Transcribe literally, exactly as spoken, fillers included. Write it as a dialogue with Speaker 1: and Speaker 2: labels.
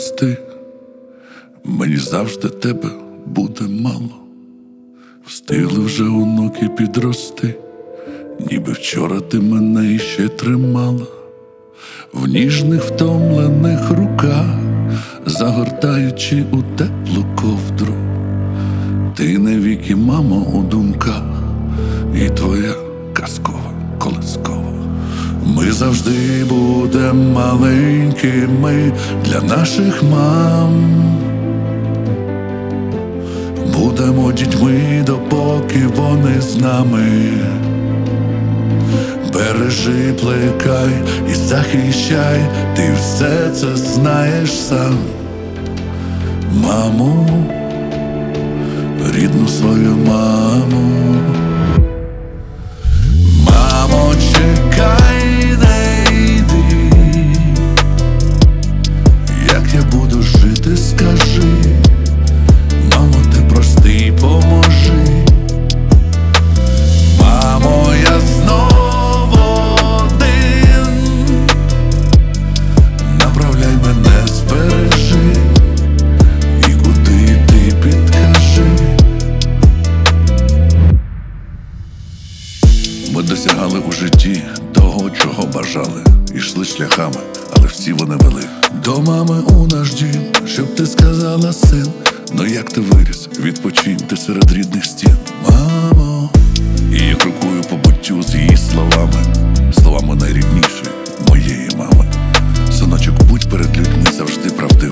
Speaker 1: прости, мені завжди тебе буде мало. Встигли вже онуки підрости, ніби вчора ти мене іще тримала. В ніжних втомлених руках, загортаючи у теплу ковдру. Ти навіки, мамо, у думках, і твоя казкова колискова. Ми завжди будем маленькими для наших мам. Будемо дітьми, допоки вони з нами. Бережи, плекай і захищай, ти все це знаєш сам. Маму, рідну свою маму. Мамо, чекай, не йди. Як я буду жити, скажи. Мамо, ти прости й поможи. Мамо, я знову один. Направляй мене, збережи. І куди йти, підкажи. Ми досягали у житті того, чого бажали. Ішли шляхами, але всі вони вели до мами у наш дім, щоб ти сказала, син. Ну як ти виріс, відпочинь ти серед рідних стін. Мамо, і я крокую по буттю з її словами, словами найріднішої моєї мами. Синочок, будь перед людьми завжди правдивим.